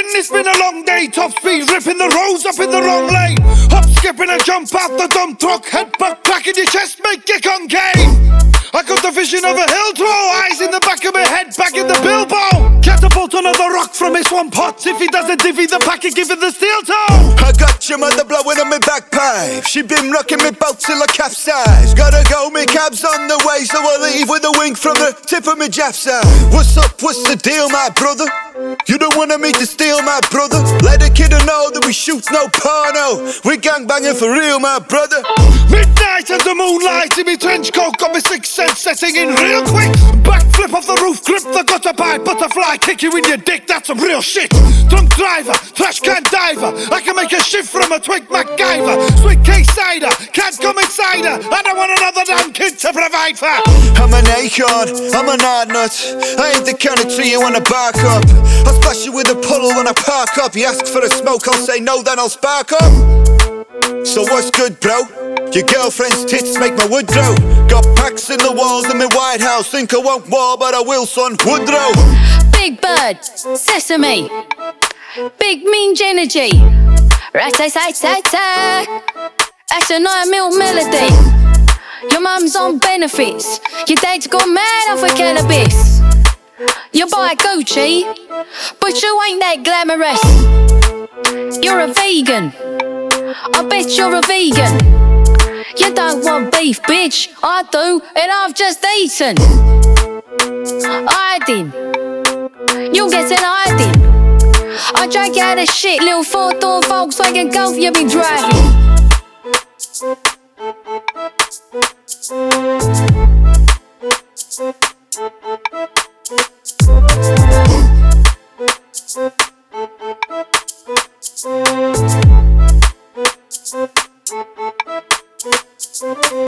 Thinking it's been a long day, top speed, ripping the roads up in the wrong lane. Hop, skipping and jump out the dump truck, headbutt back in your chest, make you concave. I got the vision of a hill throw, eyes in the back of my head, back in the bilbo. Catapult another rock from his swamp pot. If he doesn't divvy the pack, he give it the steel toe. I got your mother blowing on my bagpipe. She been rocking me boat till I capsize. Gotta go, me cab's on the way, so I leave with a wink from the tip of my jap side. What's up, what's the deal, my brother? You don't want me to steal, my brother? Let a kid know that we shoot no porno. We gangbanging for real, my brother. Midnight and the moonlight in me trench coat, got me sixth sense setting in real quick. Backflip off the roof, grip the gutter by butterfly, kick you in your dick, that's some real shit. Drunk driver, trash can diver, I can make a shift from a twig MacGyver. Sweet case cider, can't come inside her, I don't want another damn kid to provide for. I'm an acorn, I'm an hard nut. I ain't the kind of tree you wanna bark up. I'll splash you with a puddle when I park up. You ask for a smoke, I'll say no, then I'll spark up. So what's good, bro? Your girlfriend's tits make my wood grow. Got packs in the walls in my White House. Think I won't war, but I will, son. Woodrow. Big bird, sesame. Big mean energy. Rat-a-tat-tat-tat. That's a 9mm melody. Your mum's on benefits. Your dad's got mad off of cannabis. You buy Gucci, but you ain't that glamorous. You're a vegan. I bet you're a vegan. You don't want beef, bitch. I do, and I've just eaten. Iodine. You'll get an iodine. I drank out of shit, little four-door Volkswagen Golf you be driving.